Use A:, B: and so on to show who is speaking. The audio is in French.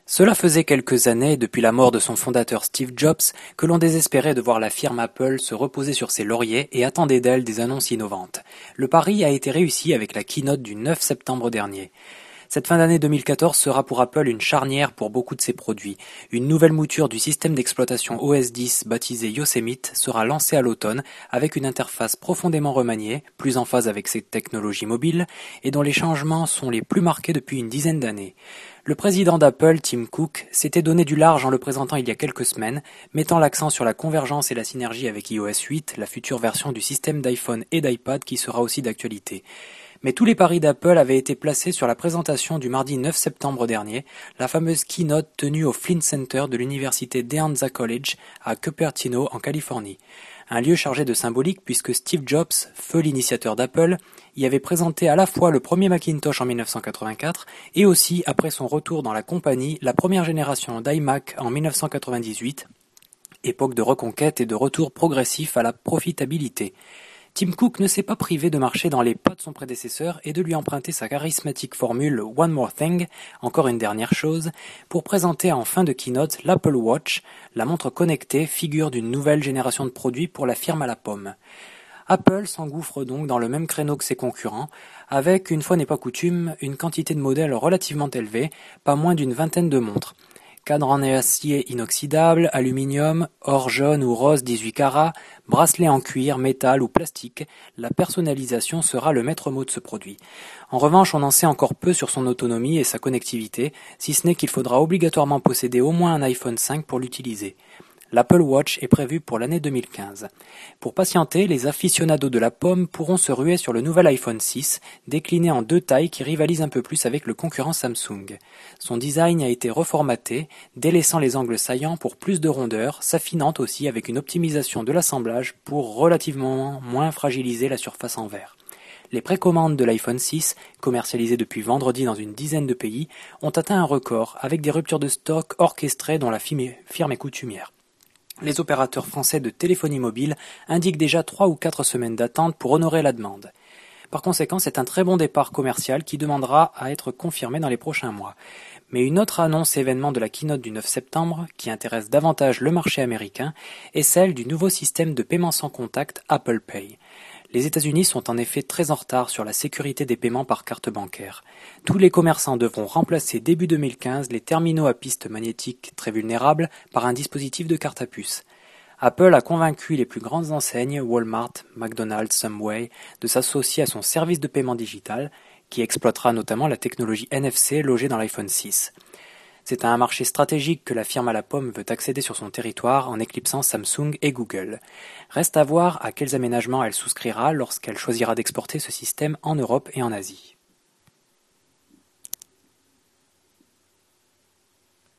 A: Cela faisait quelques années, depuis la mort de son fondateur Steve Jobs, que l'on désespérait de voir la firme Apple se reposer sur ses lauriers et attendait d'elle des annonces innovantes. Le pari a été réussi avec la keynote du 9 septembre dernier. Cette fin d'année 2014 sera pour Apple une charnière pour beaucoup de ses produits. Une nouvelle mouture du système d'exploitation OS X baptisé Yosemite sera lancée à l'automne avec une interface profondément remaniée, plus en phase avec ses technologies mobiles et dont les changements sont les plus marqués depuis une dizaine d'années. Le président d'Apple, Tim Cook, s'était donné du large en le présentant il y a quelques semaines, mettant l'accent sur la convergence et la synergie avec iOS 8, la future version du système d'iPhone et d'iPad qui sera aussi d'actualité. Mais tous les paris d'Apple avaient été placés sur la présentation du mardi 9 septembre dernier, la fameuse keynote tenue au Flint Center de l'université De Anza College à Cupertino en Californie. Un lieu chargé de symbolique puisque Steve Jobs, feu l'initiateur d'Apple, y avait présenté à la fois le premier Macintosh en 1984 et aussi, après son retour dans la compagnie, la première génération d'iMac en 1998, époque de reconquête et de retour progressif à la profitabilité. Tim Cook ne s'est pas privé de marcher dans les pas de son prédécesseur et de lui emprunter sa charismatique formule One More Thing, encore une dernière chose, pour présenter en fin de keynote l'Apple Watch, la montre connectée, figure d'une nouvelle génération de produits pour la firme à la pomme. Apple s'engouffre donc dans le même créneau que ses concurrents, avec, une fois n'est pas coutume, une quantité de modèles relativement élevée, pas moins d'une vingtaine de montres. Cadre en acier inoxydable, aluminium, or jaune ou rose 18 carats, bracelet en cuir, métal ou plastique, la personnalisation sera le maître mot de ce produit. En revanche, on en sait encore peu sur son autonomie et sa connectivité, si ce n'est qu'il faudra obligatoirement posséder au moins un iPhone 5 pour l'utiliser. L'Apple Watch est prévu pour l'année 2015. Pour patienter, les aficionados de la pomme pourront se ruer sur le nouvel iPhone 6, décliné en deux tailles qui rivalisent un peu plus avec le concurrent Samsung. Son design a été reformaté, délaissant les angles saillants pour plus de rondeur, s'affinant aussi avec une optimisation de l'assemblage pour relativement moins fragiliser la surface en verre. Les précommandes de l'iPhone 6, commercialisées depuis vendredi dans une dizaine de pays, ont atteint un record, avec des ruptures de stock orchestrées dont la firme est coutumière. Les opérateurs français de téléphonie mobile indiquent déjà 3 ou 4 semaines d'attente pour honorer la demande. Par conséquent, c'est un très bon départ commercial qui demandera à être confirmé dans les prochains mois. Mais une autre annonce événement de la keynote du 9 septembre, qui intéresse davantage le marché américain, est celle du nouveau système de paiement sans contact Apple Pay. Les États-Unis sont en effet très en retard sur la sécurité des paiements par carte bancaire. Tous les commerçants devront remplacer début 2015 les terminaux à piste magnétique très vulnérables par un dispositif de carte à puce. Apple a convaincu les plus grandes enseignes, Walmart, McDonald's, Subway, de s'associer à son service de paiement digital, qui exploitera notamment la technologie NFC logée dans l'iPhone 6. C'est à un marché stratégique que la firme à la pomme veut accéder sur son territoire en éclipsant Samsung et Google. Reste à voir à quels aménagements elle souscrira lorsqu'elle choisira d'exporter ce système en Europe et en Asie.